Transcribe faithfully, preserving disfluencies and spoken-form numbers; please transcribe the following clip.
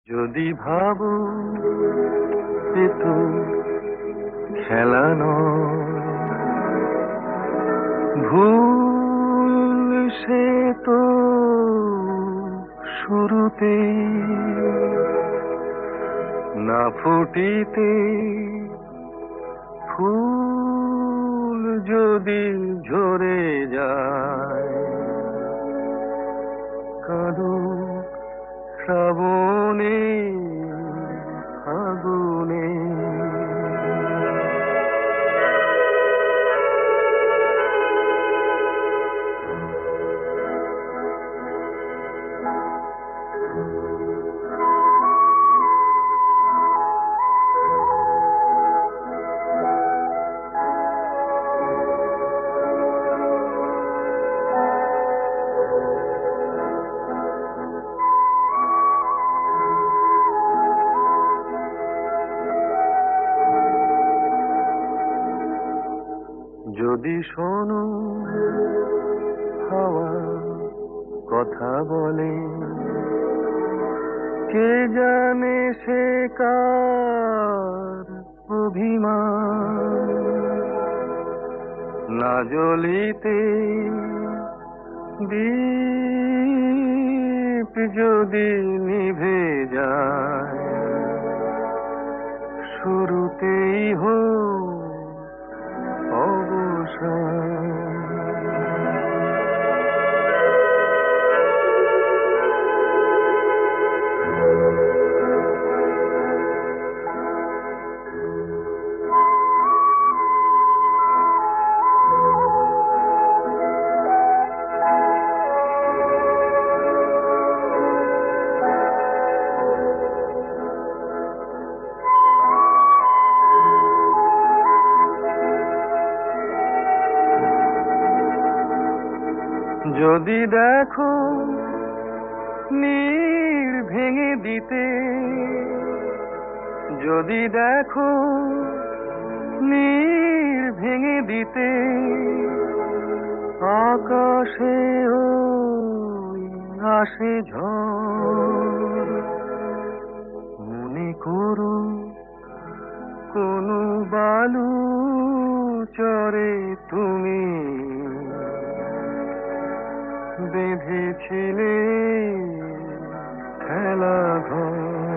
যদি ভাবো এ তো খেলা নয়, ভুল সে তো শুরুতে না ফুটিতে ফুল যদি ঝরে যায়, কাঁদুক শ্রাবণে ফাগুনে। যদি শোনো হাওয়া কথা বলে, কে জানে সে কার অভিমান, না জ্বলিতে দীপ যদি নিভে যায়, শুরুতেই হোক অবসান। যদি দেখো নীড় ভেঙে দিতে, যদি দেখো নীড় ভেঙে দিতে, আকাশে ওই আসে ঝড়, মনে করো কোনো বালু চরে তুমি বেঁধেছিলে খেলা ঘর।